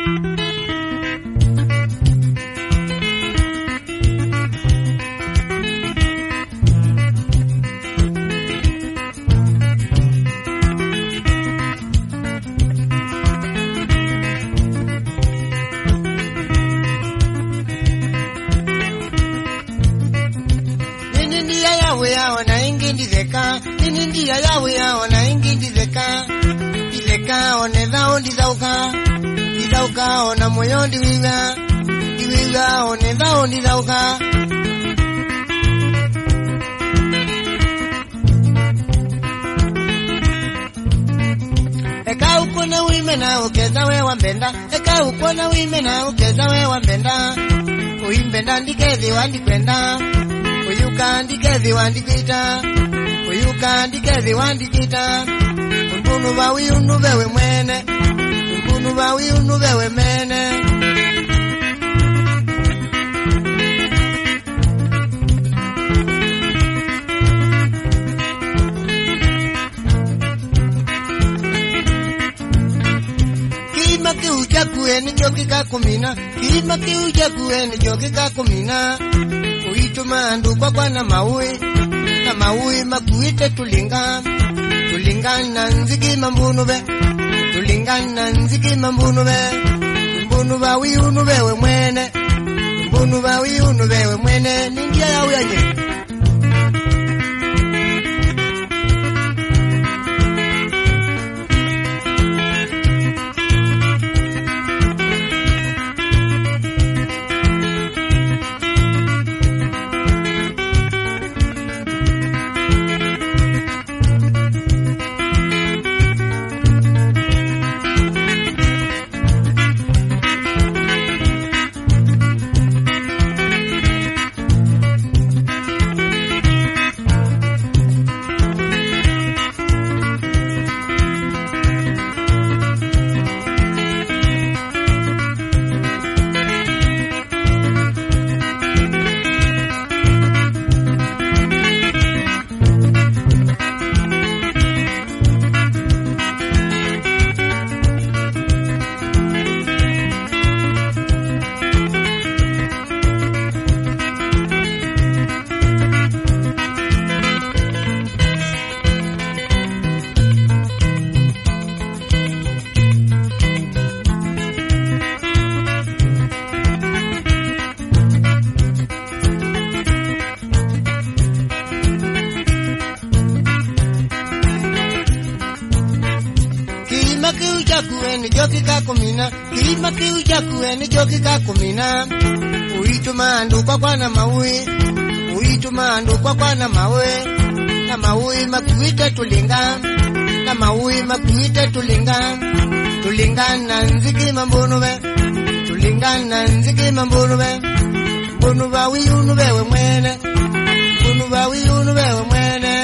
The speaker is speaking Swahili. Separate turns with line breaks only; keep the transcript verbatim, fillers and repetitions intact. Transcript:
Nini ndia yawe yao na ingi ndizeka Ndizeka one dhao ndizauka Ndizauka ona moyo ndiwiga Ndiwiga one dhao ndizauka Eka ukona wime na ukeza we wambenda Eka ukona wime na ukeza we wambenda Uimbenda ndikezi wandikwenda Uyuka ndikezi wandikwita Uyuka ndikezi wandikita Mbunu bawi unubewe mwene Mbunu bawi unubewe mene Kima kiuja kueni jokika kumina Kima kiuja kueni jokika kumina Uituma andu kwa kwa na maui Na maui makuite tulinga Tulinga na nziki mambunube Tulinga na nziki mambunube Mbunu bawi unubewe mwene Mbunu bawi unubewe mwene Ningia ya uyaje Kueni jokika kumina Kilima kiuja kueni jokika kumina Uituma andu kwa kwa na maui Uituma andu kwa kwa na maui Na maui makuite tulinga Na maui makuite tulinga Tulinga na nziki mambunube Tulinga na nziki mambunube Mbunu bawi unubewe mwene Mbunu bawi unubewe mwene